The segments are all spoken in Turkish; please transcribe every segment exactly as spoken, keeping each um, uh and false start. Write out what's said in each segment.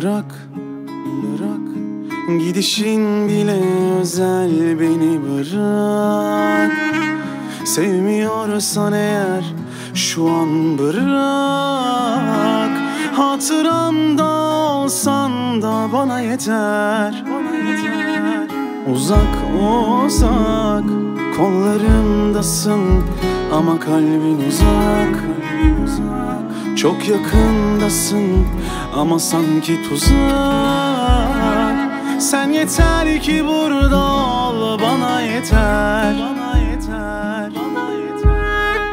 Bırak, bırak, gidişin bile özel, beni bırak. Sevmiyorsan eğer şu an bırak. Hatıramda olsan da bana yeter, bana yeter. Uzak uzak kollarımdasın ama kalbin uzak, kalbin uzak. Çok yakındasın ama sanki tuzak. Sen yeter ki burada ol, bana yeter, bana yeter, bana yeter.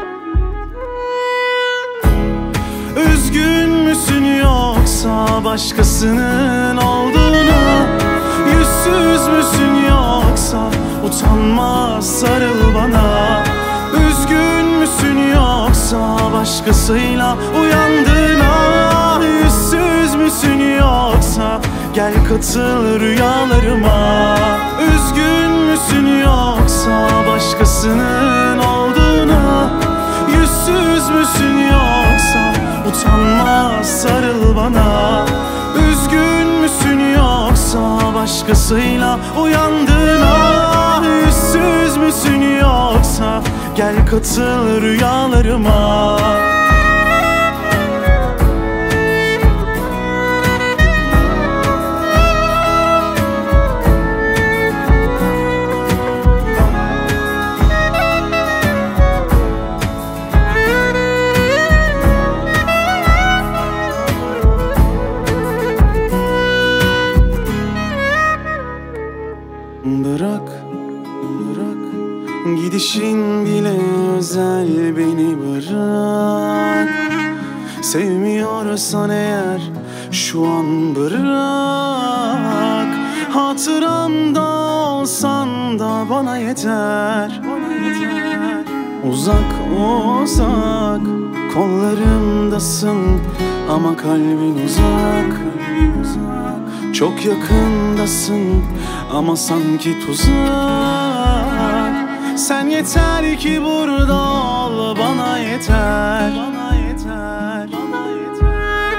Üzgün müsün yoksa başkasının olduğunu? Yüzsüz müsün yoksa utanma sarıl bana. Üzgün müsün yoksa başkasıyla uyandığına? Yüzsüz müsün yoksa gel katıl rüyalarıma. Üzgün müsün yoksa başkasının olduğuna? Yüzsüz müsün yoksa utanma sarıl bana. Üzgün müsün yoksa başkasıyla uyandığına? Yüzsüz müsün yoksa gel katıl rüyalarıma. Bırak, bırak, gidişin bile özel, beni bırak. Sevmiyorsan eğer şu an bırak. Hatıramda olsan da bana yeter, bana yeter. Uzak uzak kollarımdasın ama kalbin uzak, kalbin uzak. Çok yakındasın ama sanki tuzak. Sen yeter ki burada ol, bana yeter, bana yeter, bana yeter.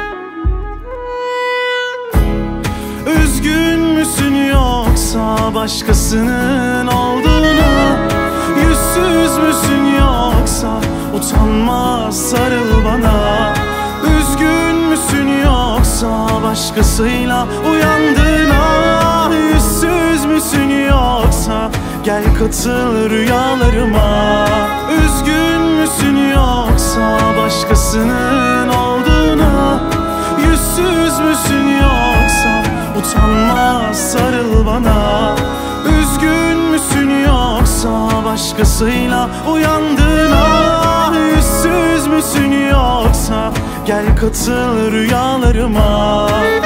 Üzgün müsün yoksa başkasının olduğunu? Yüzsüz müsün yoksa utanma sarıl bana. Üzgün müsün yoksa başkasıyla uyandığına? Yüzsüz müsün yoksa gel katıl rüyalarıma. Üzgün müsün yoksa başkasının olduğuna? Yüzsüz müsün yoksa utanma sarıl bana. Üzgün müsün yoksa başkasıyla uyandığına? Yüzsüz müsün yoksa gel katıl rüyalarıma.